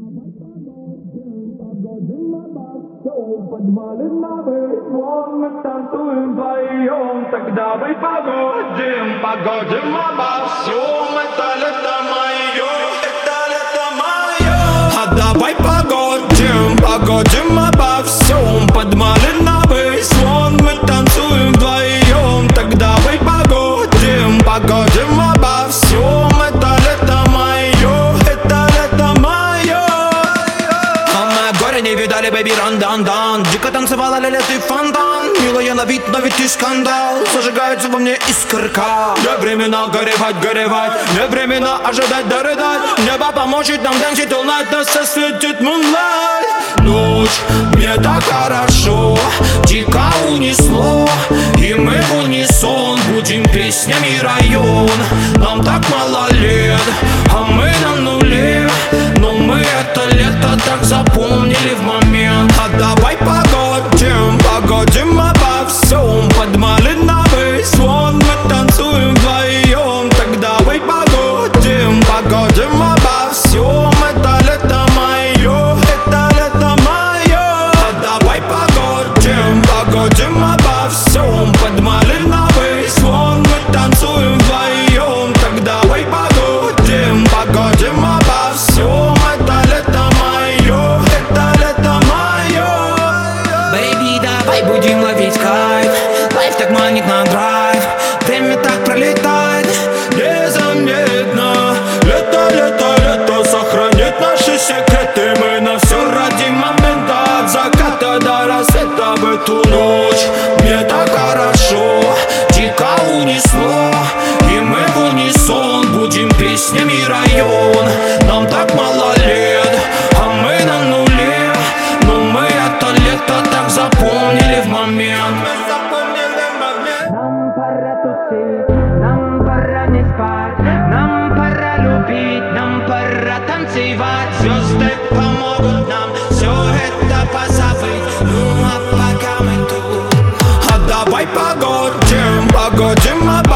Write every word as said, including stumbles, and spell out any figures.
Подмалит на вон мы танцуем вдвоем. Тогда мы погодим, погодим обо всем. Это лето мое, это лето мое. А давай погодим, погодим обо всем. Подмалит на вон мы танцуем вдвоем. Тогда мы погодим, погодим обо всем. Это лето мое, это лето мое. А мы горе не видали, бэби, ран-дан-дан. Дико танцевала ля-ля, ты фонтан. Милая на вид, но ведь ты скандал. Зажигается во мне искорка. Не времена горевать, горевать. Не времена ожидать, дорыдать. Небо поможет нам dancing all night. Нас осветит moonlight. Ночь, мне так хорошо. Дико унесло. И мы в унисон будем песнями район. Нам так мало лет, а мы на нуле. Но мы это лето так запомнили в момент. А давай погодим, погодим обо всем. Подмалит на вон мы танцуем вдвоем. Тогда мы погодим, погодим обо всем. Это лето мое, это лето мое. А давай погодим, погодим обо всем. Подмалит на вон мы танцуем вдвоем. Тогда мы погодим, погодим обо всем. Это лето мое, это лето мое. Бэйби, давай будем ловить кайф. Лайф так манит на драйв. Время так пролетает незаметно. Лето, лето, лето сохранит наши секреты. Мы на все ради момента. От заката до рассвета в эту ночь. Мне так хорошо, дико унесло. И мы в унисон будем песнями район. Нам так мало лет, а мы на нуле. Но мы это лето так запомнили в момент. Нам пора тусить, нам пора не спать. Нам пора любить, нам пора танцевать. Звезды помогут нам все это позабыть. Ну а пока мы тут. А давай погодим, погодим обо